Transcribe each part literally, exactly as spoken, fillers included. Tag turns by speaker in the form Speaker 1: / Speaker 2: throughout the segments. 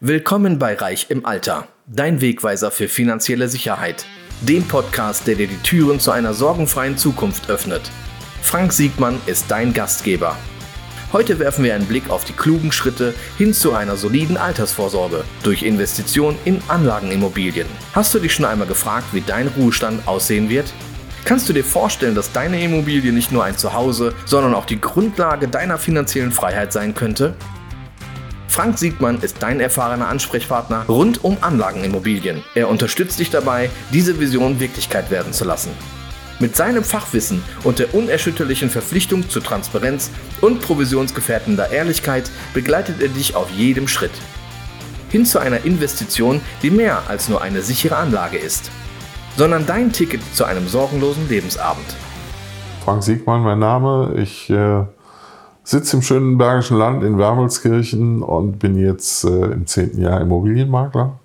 Speaker 1: Willkommen bei Reich im Alter, dein Wegweiser für finanzielle Sicherheit. Dem Podcast, der dir die Türen zu einer sorgenfreien Zukunft öffnet. Frank Siegmann ist dein Gastgeber. Heute werfen wir einen Blick auf die klugen Schritte hin zu einer soliden Altersvorsorge durch Investition in Anlagenimmobilien. Hast du dich schon einmal gefragt, wie dein Ruhestand aussehen wird? Kannst du dir vorstellen, dass deine Immobilie nicht nur ein Zuhause, sondern auch die Grundlage deiner finanziellen Freiheit sein könnte? Frank Siegmann ist dein erfahrener Ansprechpartner rund um Anlagenimmobilien. Er unterstützt dich dabei, diese Vision Wirklichkeit werden zu lassen. Mit seinem Fachwissen und der unerschütterlichen Verpflichtung zur Transparenz und provisionsgefährdender Ehrlichkeit begleitet er dich auf jedem Schritt. Hin zu einer Investition, die mehr als nur eine sichere Anlage ist, sondern dein Ticket zu einem sorgenlosen Lebensabend.
Speaker 2: Frank Siegmann, mein Name. Ich äh, sitze im schönen Bergischen Land in Wermelskirchen und bin jetzt äh, im zehnten Jahr Immobilienmakler.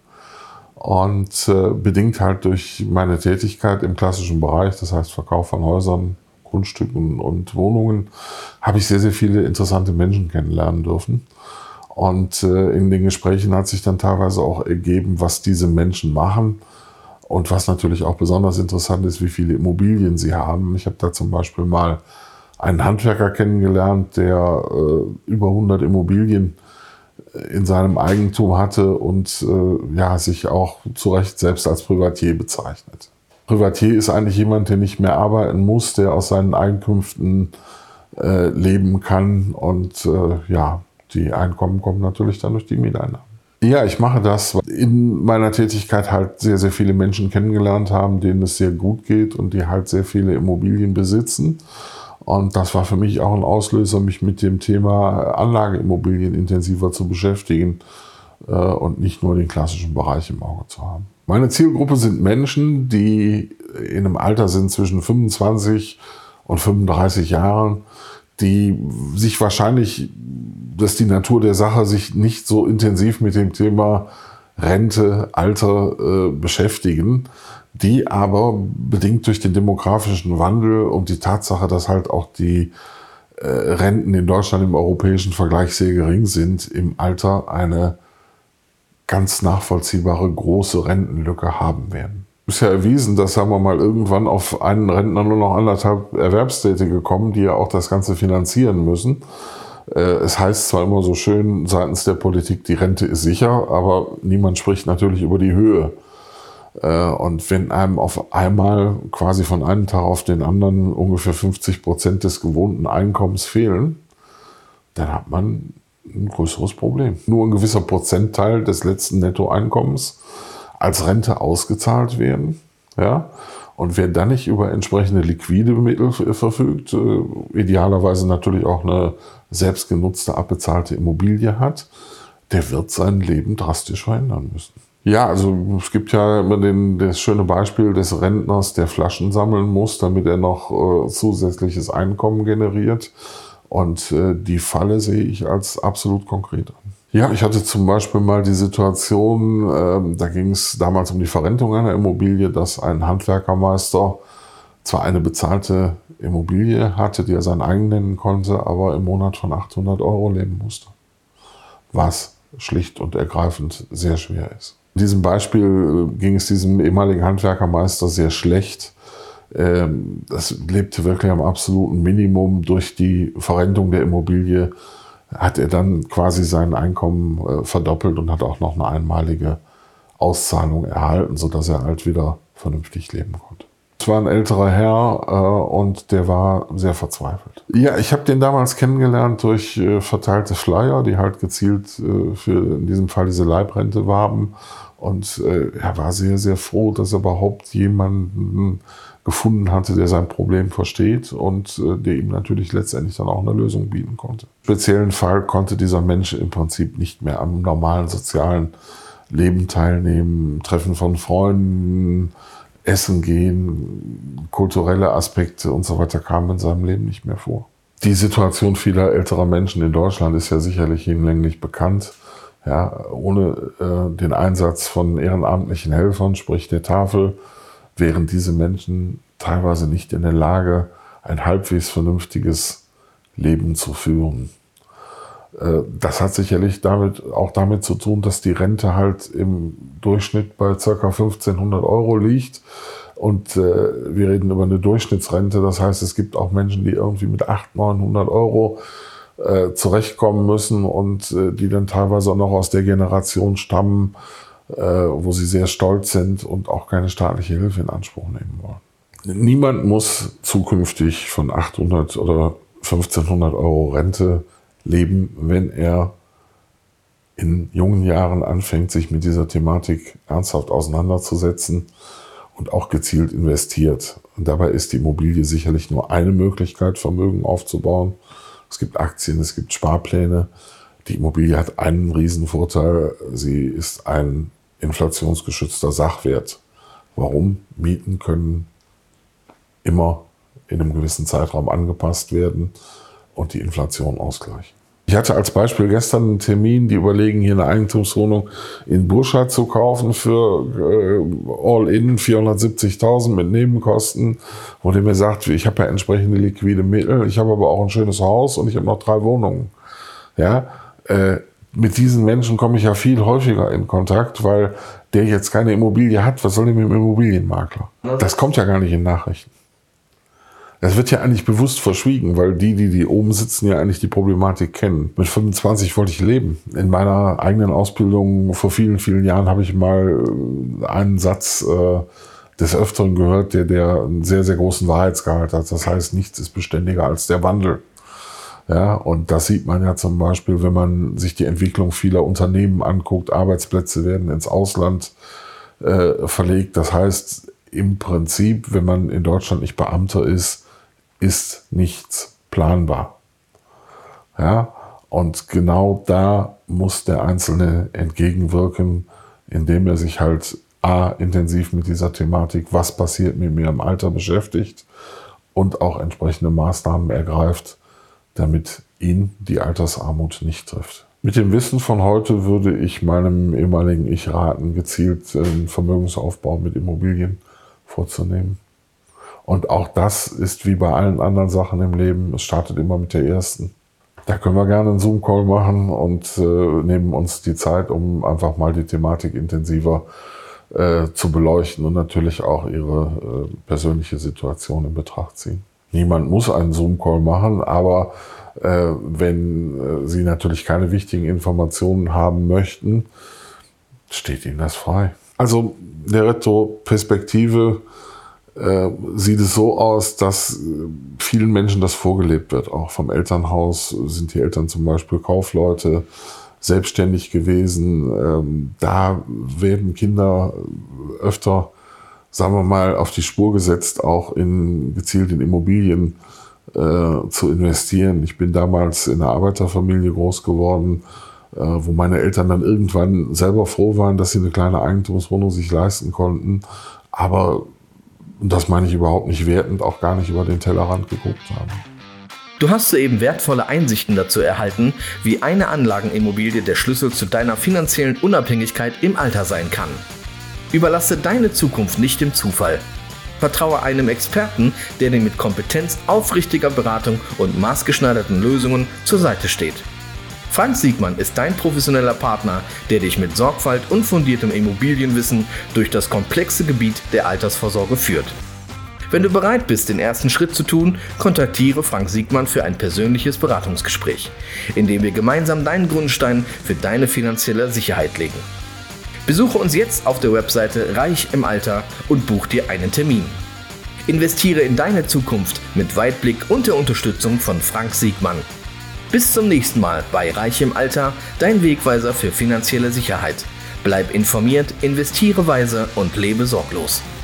Speaker 2: Und äh, bedingt halt durch meine Tätigkeit im klassischen Bereich, das heißt Verkauf von Häusern, Grundstücken und Wohnungen, habe ich sehr, sehr viele interessante Menschen kennenlernen dürfen. Und äh, in den Gesprächen hat sich dann teilweise auch ergeben, was diese Menschen machen. Und was natürlich auch besonders interessant ist, wie viele Immobilien sie haben. Ich habe da zum Beispiel mal einen Handwerker kennengelernt, der äh, über hundert Immobilien in seinem Eigentum hatte und äh, ja, sich auch zu Recht selbst als Privatier bezeichnet. Privatier ist eigentlich jemand, der nicht mehr arbeiten muss, der aus seinen Einkünften äh, leben kann und äh, ja, die Einkommen kommen natürlich dann durch die Mieteinnahmen. Ja, ich mache das, weil in meiner Tätigkeit halt sehr, sehr viele Menschen kennengelernt haben, denen es sehr gut geht und die halt sehr viele Immobilien besitzen. Und das war für mich auch ein Auslöser, mich mit dem Thema Anlageimmobilien intensiver zu beschäftigen äh, und nicht nur den klassischen Bereich im Auge zu haben. Meine Zielgruppe sind Menschen, die in einem Alter sind zwischen fünfundzwanzig und fünfunddreißig Jahren, die sich wahrscheinlich, dass die Natur der Sache sich nicht so intensiv mit dem Thema Rente, Alter äh, beschäftigen, die aber bedingt durch den demografischen Wandel und die Tatsache, dass halt auch die äh, Renten in Deutschland im europäischen Vergleich sehr gering sind, im Alter eine ganz nachvollziehbare große Rentenlücke haben werden. Es ist ja erwiesen, dass, sagen wir mal, irgendwann auf einen Rentner nur noch anderthalb Erwerbstätige kommen, die ja auch das Ganze finanzieren müssen. Äh, es heißt zwar immer so schön seitens der Politik, die Rente ist sicher, aber niemand spricht natürlich über die Höhe. Und wenn einem auf einmal quasi von einem Tag auf den anderen ungefähr fünfzig Prozent des gewohnten Einkommens fehlen, dann hat man ein größeres Problem. Nur ein gewisser Prozentteil des letzten Nettoeinkommens als Rente ausgezahlt werden. Ja? Und wer dann nicht über entsprechende liquide Mittel verfügt, idealerweise natürlich auch eine selbstgenutzte, abbezahlte Immobilie hat, der wird sein Leben drastisch verändern müssen. Ja, also es gibt ja immer den, das schöne Beispiel des Rentners, der Flaschen sammeln muss, damit er noch äh, zusätzliches Einkommen generiert. Und äh, die Falle sehe ich als absolut konkret an. Ja, ich hatte zum Beispiel mal die Situation, äh, da ging es damals um die Verrentung einer Immobilie, dass ein Handwerkermeister zwar eine bezahlte Immobilie hatte, die er sein eigen nennen konnte, aber im Monat von achthundert Euro leben musste. Was schlicht und ergreifend sehr schwer ist. In diesem Beispiel ging es diesem ehemaligen Handwerkermeister sehr schlecht. Das lebte wirklich am absoluten Minimum. Durch die Verrentung der Immobilie hat er dann quasi sein Einkommen verdoppelt und hat auch noch eine einmalige Auszahlung erhalten, sodass er halt wieder vernünftig leben konnte. Es war ein älterer Herr äh, und der war sehr verzweifelt. Ja, ich habe den damals kennengelernt durch äh, verteilte Flyer, die halt gezielt äh, für in diesem Fall diese Leibrente warben. Und äh, er war sehr, sehr froh, dass er überhaupt jemanden gefunden hatte, der sein Problem versteht und äh, der ihm natürlich letztendlich dann auch eine Lösung bieten konnte. Im speziellen Fall konnte dieser Mensch im Prinzip nicht mehr am normalen sozialen Leben teilnehmen, Treffen von Freunden, Essen gehen, kulturelle Aspekte und so weiter kamen in seinem Leben nicht mehr vor. Die Situation vieler älterer Menschen in Deutschland ist ja sicherlich hinlänglich bekannt. Ja, ohne äh, den Einsatz von ehrenamtlichen Helfern, sprich der Tafel, wären diese Menschen teilweise nicht in der Lage, ein halbwegs vernünftiges Leben zu führen. Das hat sicherlich damit, auch damit zu tun, dass die Rente halt im Durchschnitt bei ca. fünfzehnhundert Euro liegt. Und äh, wir reden über eine Durchschnittsrente. Das heißt, es gibt auch Menschen, die irgendwie mit achthundert, neunhundert Euro äh, zurechtkommen müssen und äh, die dann teilweise auch noch aus der Generation stammen, äh, wo sie sehr stolz sind und auch keine staatliche Hilfe in Anspruch nehmen wollen. Niemand muss zukünftig von achthundert oder fünfzehnhundert Euro Rente leben, wenn er in jungen Jahren anfängt, sich mit dieser Thematik ernsthaft auseinanderzusetzen und auch gezielt investiert. Und dabei ist die Immobilie sicherlich nur eine Möglichkeit, Vermögen aufzubauen. Es gibt Aktien, es gibt Sparpläne. Die Immobilie hat einen riesen Vorteil. Sie ist ein inflationsgeschützter Sachwert. Warum? Mieten können immer in einem gewissen Zeitraum angepasst werden und die Inflation ausgleichen. Ich hatte als Beispiel gestern einen Termin, die überlegen, hier eine Eigentumswohnung in Burscheid zu kaufen für äh, All-in vierhundertsiebzigtausend mit Nebenkosten, wo der mir sagt, ich habe ja entsprechende liquide Mittel, ich habe aber auch ein schönes Haus und ich habe noch drei Wohnungen. Ja, äh, mit diesen Menschen komme ich ja viel häufiger in Kontakt, weil der jetzt keine Immobilie hat. Was soll der mit dem Immobilienmakler? Das kommt ja gar nicht in Nachrichten. Das wird ja eigentlich bewusst verschwiegen, weil die, die die oben sitzen, ja eigentlich die Problematik kennen. Mit fünfundzwanzig wollte ich leben. In meiner eigenen Ausbildung vor vielen, vielen Jahren habe ich mal einen Satz äh, des Öfteren gehört, der, der einen sehr, sehr großen Wahrheitsgehalt hat. Das heißt, nichts ist beständiger als der Wandel. Ja, und das sieht man ja zum Beispiel, wenn man sich die Entwicklung vieler Unternehmen anguckt. Arbeitsplätze werden ins Ausland äh, verlegt. Das heißt, im Prinzip, wenn man in Deutschland nicht Beamter ist, ist nichts planbar. Ja, und genau da muss der Einzelne entgegenwirken, indem er sich halt a. intensiv mit dieser Thematik, was passiert mit mir im Alter, beschäftigt und auch entsprechende Maßnahmen ergreift, damit ihn die Altersarmut nicht trifft. Mit dem Wissen von heute würde ich meinem ehemaligen Ich raten, gezielt einen Vermögensaufbau mit Immobilien vorzunehmen. Und auch das ist wie bei allen anderen Sachen im Leben, es startet immer mit der ersten. Da können wir gerne einen Zoom-Call machen und äh, nehmen uns die Zeit, um einfach mal die Thematik intensiver äh, zu beleuchten und natürlich auch ihre äh, persönliche Situation in Betracht ziehen. Niemand muss einen Zoom-Call machen, aber äh, wenn äh, Sie natürlich keine wichtigen Informationen haben möchten, steht Ihnen das frei. Also der Retroperspektive äh, sieht es so aus, dass äh, vielen Menschen das vorgelebt wird. Auch vom Elternhaus sind die Eltern zum Beispiel Kaufleute, selbstständig gewesen. Ähm, da werden Kinder öfter, sagen wir mal, auf die Spur gesetzt, auch in gezielt in Immobilien äh, zu investieren. Ich bin damals in einer Arbeiterfamilie groß geworden, äh, wo meine Eltern dann irgendwann selber froh waren, dass sie eine kleine Eigentumswohnung sich leisten konnten. Aber, und das meine ich überhaupt nicht wertend, auch gar nicht über den Tellerrand geguckt haben.
Speaker 1: Du hast soeben wertvolle Einsichten dazu erhalten, wie eine Anlagenimmobilie der Schlüssel zu deiner finanziellen Unabhängigkeit im Alter sein kann. Überlasse deine Zukunft nicht dem Zufall. Vertraue einem Experten, der dir mit Kompetenz, aufrichtiger Beratung und maßgeschneiderten Lösungen zur Seite steht. Frank Siegmann ist dein professioneller Partner, der dich mit Sorgfalt und fundiertem Immobilienwissen durch das komplexe Gebiet der Altersvorsorge führt. Wenn du bereit bist, den ersten Schritt zu tun, kontaktiere Frank Siegmann für ein persönliches Beratungsgespräch, in dem wir gemeinsam deinen Grundstein für deine finanzielle Sicherheit legen. Besuche uns jetzt auf der Webseite Reich im Alter und buch dir einen Termin. Investiere in deine Zukunft mit Weitblick und der Unterstützung von Frank Siegmann. Bis zum nächsten Mal bei Reich im Alter, dein Wegweiser für finanzielle Sicherheit. Bleib informiert, investiere weise und lebe sorglos.